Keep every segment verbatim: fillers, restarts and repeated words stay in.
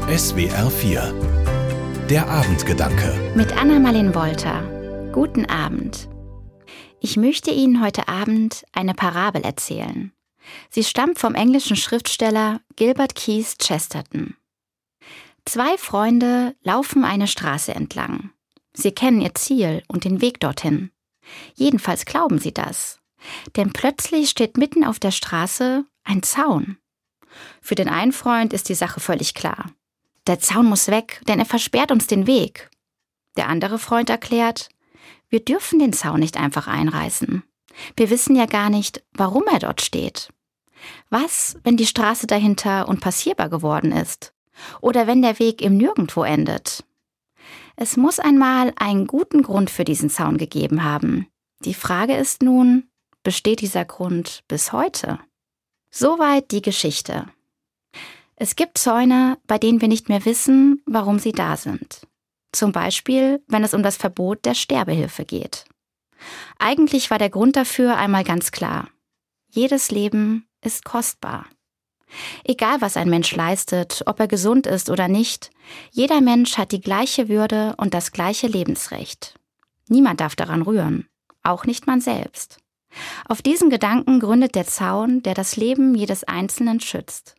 S W R vier. Der Abendgedanke. Mit Anna-Marleen Wolter. Guten Abend. Ich möchte Ihnen heute Abend eine Parabel erzählen. Sie stammt vom englischen Schriftsteller Gilbert Keith Chesterton. Zwei Freunde laufen eine Straße entlang. Sie kennen ihr Ziel und den Weg dorthin. Jedenfalls glauben sie das. Denn plötzlich steht mitten auf der Straße ein Zaun. Für den einen Freund ist die Sache völlig klar. Der Zaun muss weg, denn er versperrt uns den Weg. Der andere Freund erklärt, wir dürfen den Zaun nicht einfach einreißen. Wir wissen ja gar nicht, warum er dort steht. Was, wenn die Straße dahinter unpassierbar geworden ist? Oder wenn der Weg im Nirgendwo endet? Es muss einmal einen guten Grund für diesen Zaun gegeben haben. Die Frage ist nun, besteht dieser Grund bis heute? Soweit die Geschichte. Es gibt Zäune, bei denen wir nicht mehr wissen, warum sie da sind. Zum Beispiel, wenn es um das Verbot der Sterbehilfe geht. Eigentlich war der Grund dafür einmal ganz klar. Jedes Leben ist kostbar. Egal, was ein Mensch leistet, ob er gesund ist oder nicht, jeder Mensch hat die gleiche Würde und das gleiche Lebensrecht. Niemand darf daran rühren, auch nicht man selbst. Auf diesen Gedanken gründet der Zaun, der das Leben jedes Einzelnen schützt.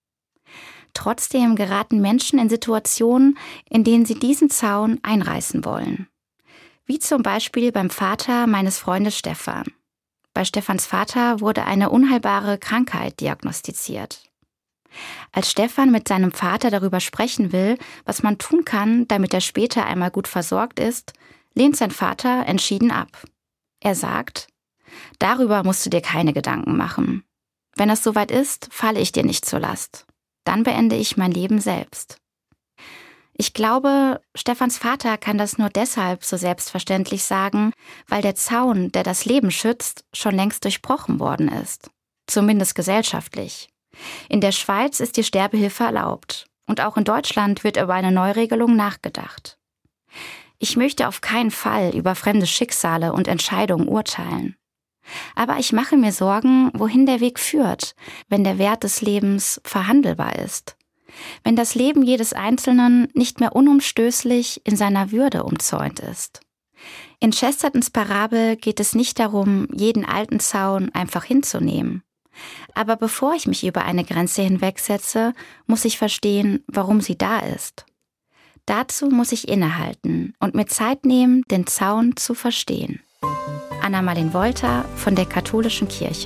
Trotzdem geraten Menschen in Situationen, in denen sie diesen Zaun einreißen wollen. Wie zum Beispiel beim Vater meines Freundes Stefan. Bei Stefans Vater wurde eine unheilbare Krankheit diagnostiziert. Als Stefan mit seinem Vater darüber sprechen will, was man tun kann, damit er später einmal gut versorgt ist, lehnt sein Vater entschieden ab. Er sagt, darüber musst du dir keine Gedanken machen. Wenn es soweit ist, falle ich dir nicht zur Last. Dann beende ich mein Leben selbst. Ich glaube, Stefans Vater kann das nur deshalb so selbstverständlich sagen, weil der Zaun, der das Leben schützt, schon längst durchbrochen worden ist. Zumindest gesellschaftlich. In der Schweiz ist die Sterbehilfe erlaubt. Und auch in Deutschland wird über eine Neuregelung nachgedacht. Ich möchte auf keinen Fall über fremde Schicksale und Entscheidungen urteilen. Aber ich mache mir Sorgen, wohin der Weg führt, wenn der Wert des Lebens verhandelbar ist. Wenn das Leben jedes Einzelnen nicht mehr unumstößlich in seiner Würde umzäunt ist. In Chestertons Parabel geht es nicht darum, jeden alten Zaun einfach hinzunehmen. Aber bevor ich mich über eine Grenze hinwegsetze, muss ich verstehen, warum sie da ist. Dazu muss ich innehalten und mir Zeit nehmen, den Zaun zu verstehen. Anna-Marleen Wolter von der Katholischen Kirche.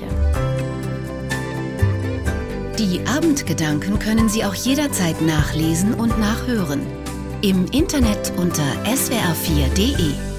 Die Abendgedanken können Sie auch jederzeit nachlesen und nachhören. Im Internet unter s w r vier punkt d e.